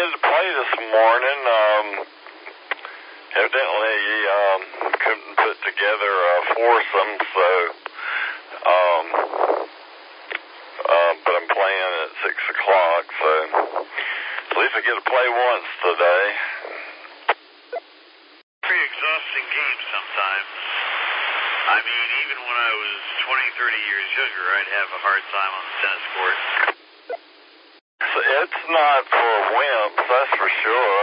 get to play this morning. Evidently, couldn't put together a foursome, so, but I'm playing at 6 o'clock, so at least I get to play once today. Pretty exhausting game sometimes. I mean, even when I was 20, 30 years younger, I'd have a hard time on the tennis court. So it's not for wimps, that's for sure.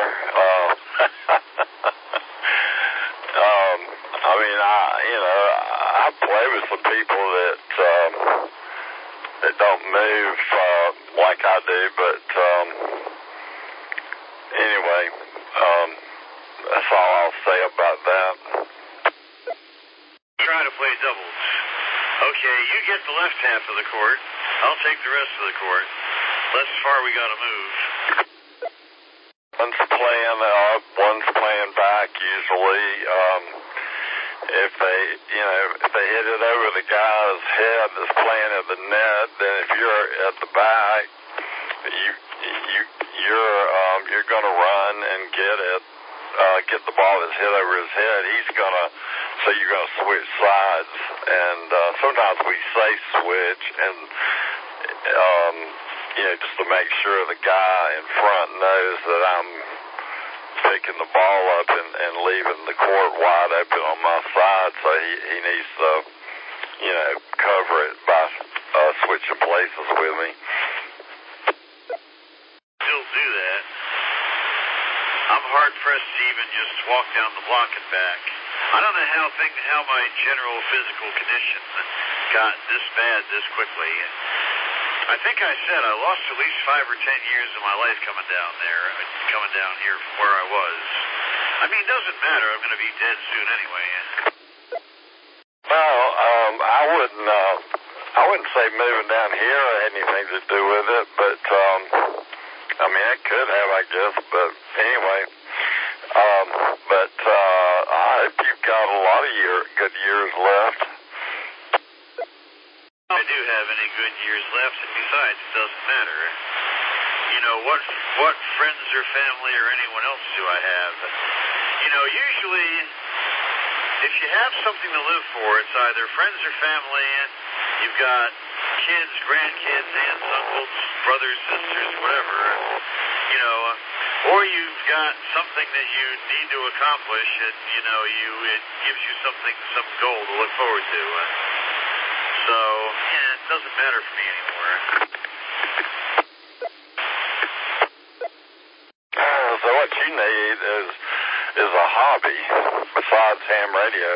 I mean, I play with some people that don't move like I do, but anyway, that's all I'll say about that. Try to play doubles. Okay, you get the left half of the court. I'll take the rest of the court. Less far we gotta move. One's playing up, one's playing back usually. If they hit it over the guy's head that's playing at the net, then if you're at the back, you're gonna run and get the ball that's hit over his head. So you're gonna switch sides, and sometimes we say switch, and just to make sure the guy in front knows that I'm picking the ball up and leaving the court wide open on my side, so he needs to, cover it by switching places with me. Still do that. I'm hard-pressed to even just walk down the block and back. I don't know how my general physical condition got this bad this quickly. I think I said I lost at least 5 or 10 years of my life coming down here from where I was. I mean, it doesn't matter. I'm going to be dead soon anyway. Well, I wouldn't say moving down here had anything to do with it, but, I mean, it could have, I guess, but anyway. I hope you've got a lot of good years left. I do have any good years left, and besides, it doesn't matter. What friends or family or anyone else do I have? Usually, if you have something to live for, it's either friends or family. You've got kids, grandkids, aunts, uncles, brothers, sisters, whatever. Or you've got something that you need to accomplish, and it gives you some goal to look forward to. So, it doesn't matter for me anymore. So what you need is a hobby besides ham radio.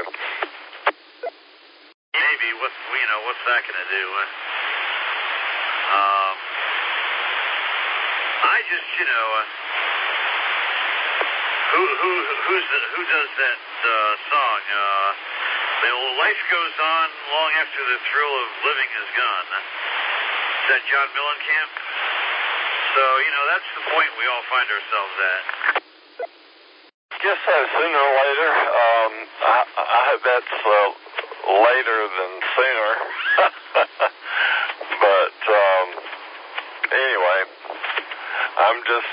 Maybe. What's that going to do? I just, who does that song? Life goes on long after the thrill of living is gone. Is that John Mellencamp? So, that's the point we all find ourselves at. Guess so, sooner or later. I hope that's later than sooner. But, anyway, I'm just,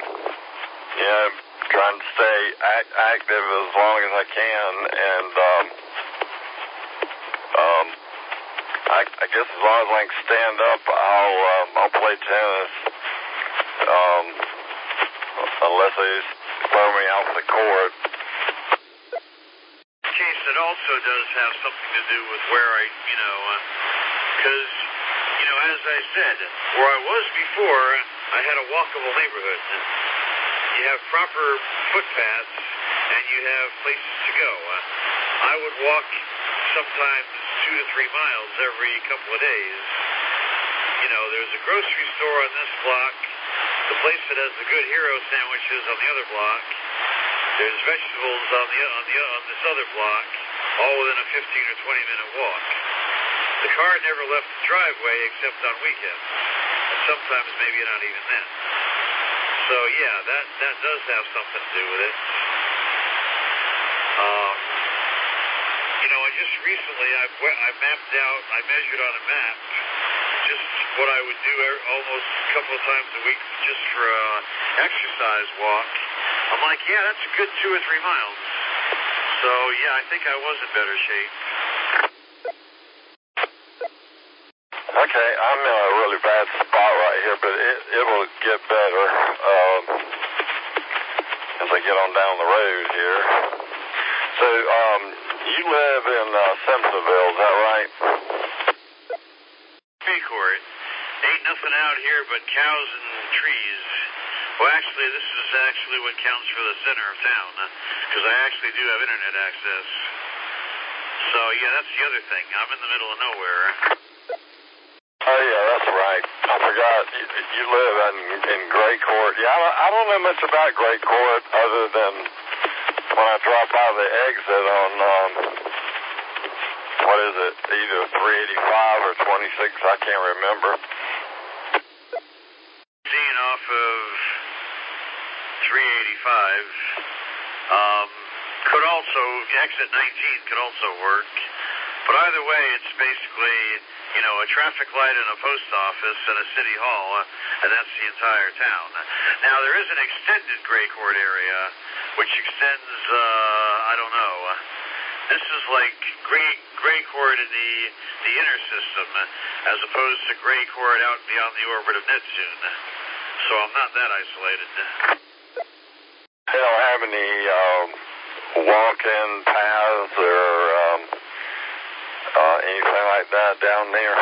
trying to stay active as long as I can, and, I guess as long as I can stand up, I'll play tennis, unless they throw me off the court. Case, it also does have something to do with where because, as I said, where I was before, I had a walkable neighborhood. You have proper footpaths, and you have places to go. I would walk sometimes 2 to 3 miles every couple of days. There's a grocery store on this block, the place that has the good hero sandwiches on the other block. There's vegetables on this other block, all within a 15 or 20-minute walk. The car never left the driveway except on weekends, and sometimes maybe not even then. So yeah, that does have something to do with it. And just recently I mapped out, I measured on a map just what I would do almost a couple of times a week just for exercise walk. I'm like, yeah, that's a good 2 or 3 miles. So, yeah, I think I was in better shape. Okay, I'm in a really bad spot right here, but it'll get better as I get on down the road here. So, you live in Simpsonville, is that right? Court. Ain't nothing out here but cows and trees. Well, actually, this is actually what counts for the center of town, because I actually do have internet access. So, yeah, that's the other thing. I'm in the middle of nowhere. Oh, yeah, that's right. I forgot. You live in Gray Court. Yeah, I don't know much about Gray Court other than when I drop out of the exit on, what is it, either 385 or 26, I can't remember. Seeing off of 385, could also, exit 19 could also work. But either way, it's basically, you know, a traffic light and a post office and a city hall, and that's the entire town. Now, there is an extended Gray Court area, which extends, I don't know. This is like Gray Court in the inner system, as opposed to Gray Court out beyond the orbit of Neptune. So I'm not that isolated. They don't have any walk-in paths or anything like that down there?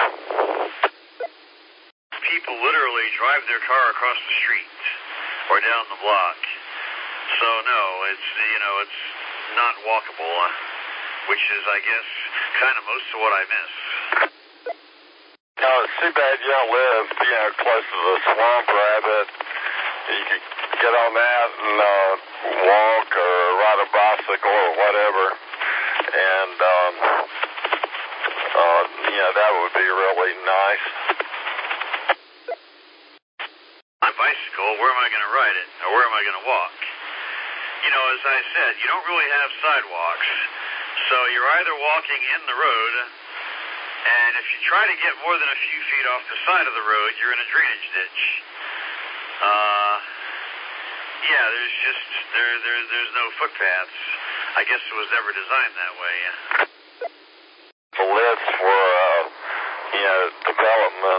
People literally drive their car across the street or down the block. So no, it's, you know, it's not walkable, which is, I guess, kind of most of what I miss. No, it's too bad you don't live, you know, close to the Swamp Rabbit. You could get on that and walk or ride a bicycle or whatever. And, you know, that would be really nice. On bicycle, where am I going to ride it? Or where am I going to walk? You know, as I said, you don't really have sidewalks. So you're either walking in the road, and if you try to get more than a few feet off the side of the road, you're in a drainage ditch. Yeah, there's just, there's no footpaths. I guess it was never designed that way. The list for, you know, development,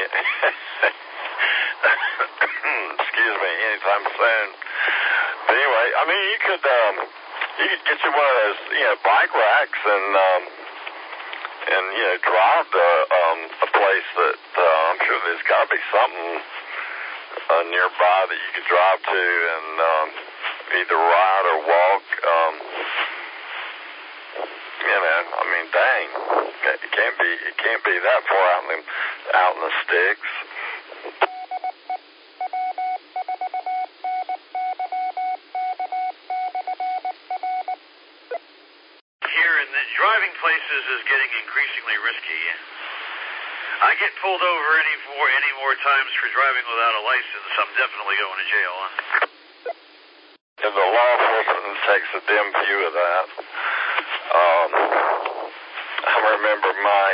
excuse me, anytime soon. But anyway, I mean, you could get you one of those, you know, bike racks and you know, drive to a place that I'm sure there's got to be something nearby that you could drive to and either ride or walk. You know, I mean, dang, it can't be that far out in the sticks. Driving places is getting increasingly risky. I get pulled over any more times for driving without a license, I'm definitely going to jail. And the law enforcement takes a dim view of that. I remember my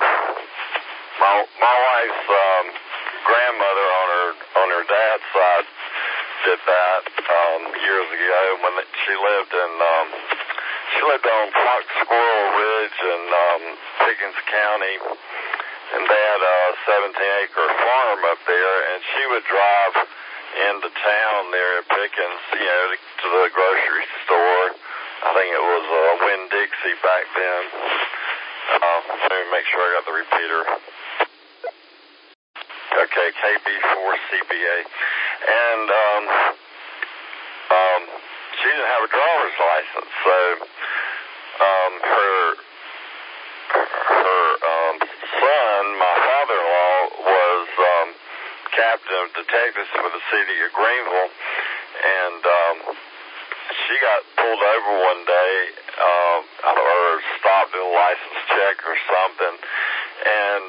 wife's grandmother on her dad's side did that years ago when she lived on Fox Squirrel Ridge in Pickens County, and they had a 17-acre farm up there, and she would drive into town there at Pickens, you know, to the grocery store. I think it was Winn-Dixie back then. Let me make sure I got the repeater. Okay, KB4CBA. And she didn't have a driver's license, so her son, my father-in-law, was captain of detectives for the city of Greenville, and she got pulled over one day, or stopped in a license check or something, and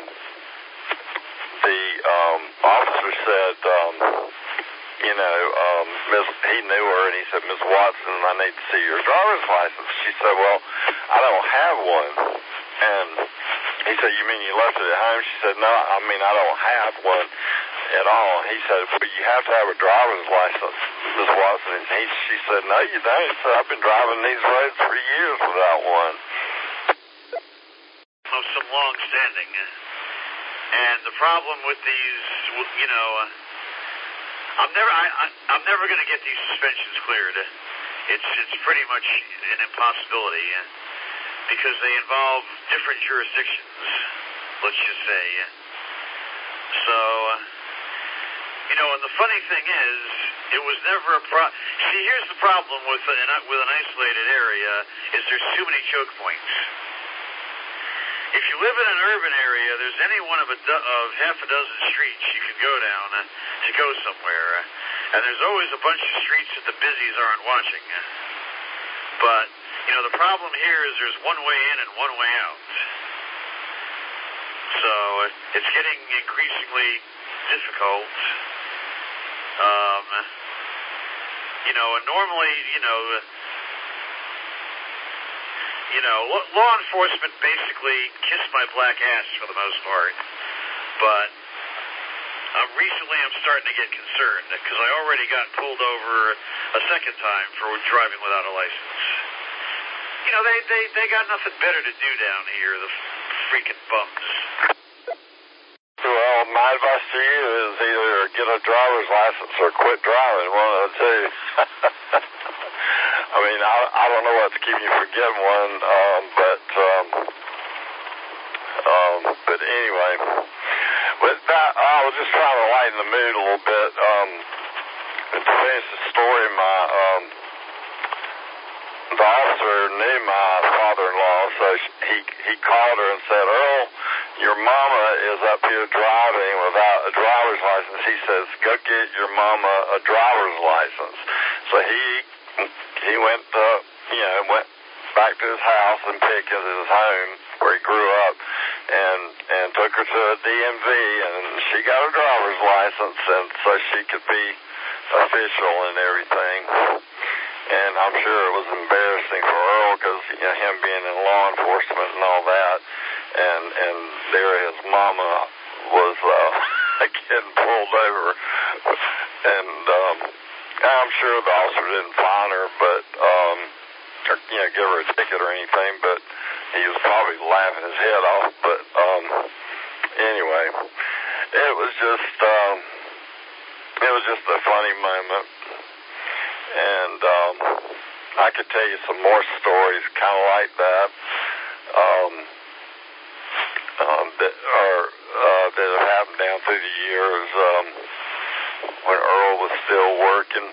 the officer said, you know, he knew her, and he said, Miss Watson, I need to see your driver's license. She said, well, I don't have one. And he said, you mean you left it at home? She said, no, I mean, I don't have one. at all. He said, but you have to have a driver's license, Ms. Watson. And she said, no, you don't. He said, I've been driving these roads for years without one. Of some long standing. And the problem with these, you know, I'm never going to get these suspensions cleared. It's pretty much an impossibility because they involve different jurisdictions, let's just say. So, you know, and the funny thing is, it was never a See, here's the problem with an isolated area, is there's too many choke points. If you live in an urban area, there's any one of half a dozen streets you can go down to go somewhere. And there's always a bunch of streets that the busies aren't watching. But, you know, the problem here is there's one way in and one way out. So it's getting increasingly difficult. You know, and normally, law enforcement basically kissed my black ass for the most part. But recently I'm starting to get concerned because I already got pulled over a second time for driving without a license. You know, they got nothing better to do down here, the freaking bums. Well, my advice to you is either get a driver's license or quit driving, one of the two. I mean, I don't know what's keeping you from getting one, but anyway. With that, I was just trying to lighten the mood a little bit. To finish the story, the officer knew my father-in-law, so he called her and said, Earl, your mama is up here driving without a driver's license. He says, go get your mama a driver's license. So he went back to his house in Pickens, his home, where he grew up, and took her to a DMV, and she got a driver's license, and so she could be official and everything. And I'm sure it was embarrassing for Earl because, him being in law enforcement and all that, and there his mama was getting pulled over, and I'm sure the officer didn't fine her, but or, give her a ticket or anything, but he was probably laughing his head off. But anyway, it was just a funny moment. And I could tell you some more stories kind of like that that have happened down through the years when Earl was still working.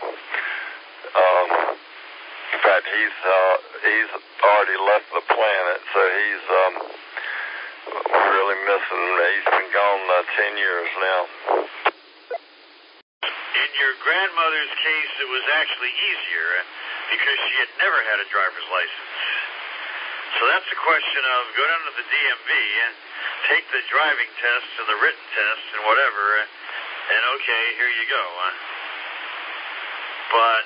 In fact, he's already left the planet, so he's really missing. He's been gone 10 years now. In your grandmother's case, it was actually easier because she had never had a driver's license. So that's a question of go down to the DMV, take the driving test and the written test and whatever, and okay, here you go. But,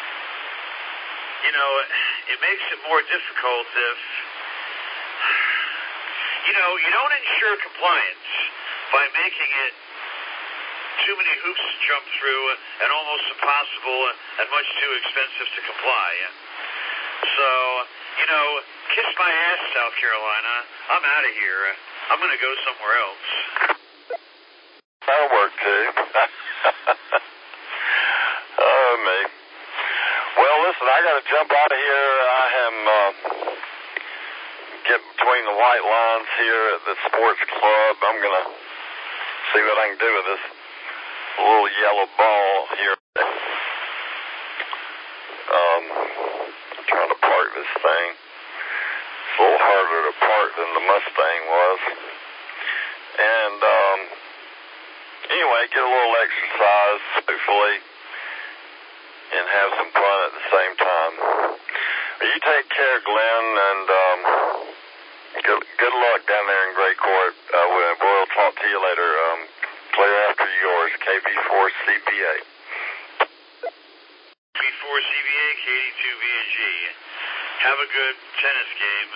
it makes it more difficult if, you don't ensure compliance by making it too many hoops to jump through and almost impossible and much too expensive to comply. So, kiss my ass, South Carolina. I'm out of here. I'm going to go somewhere else. That'll work, too. Oh, me. Well, listen, I got to jump out of here. I am getting between the white lines here at the sports club. I'm going to see what I can do with this little yellow ball here. Trying to park this thing. It's a little harder to park than the Mustang was. And anyway, get a little exercise, hopefully, and have some fun at the same time. You take care, Glenn, and good luck down there in Great Court. We'll talk to you later. Clear after yours, KB4CBA. KB4CBA, KD2VG. Have a good tennis game.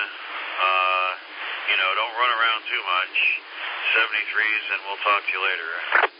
Don't run around too much. 73s, and we'll talk to you later.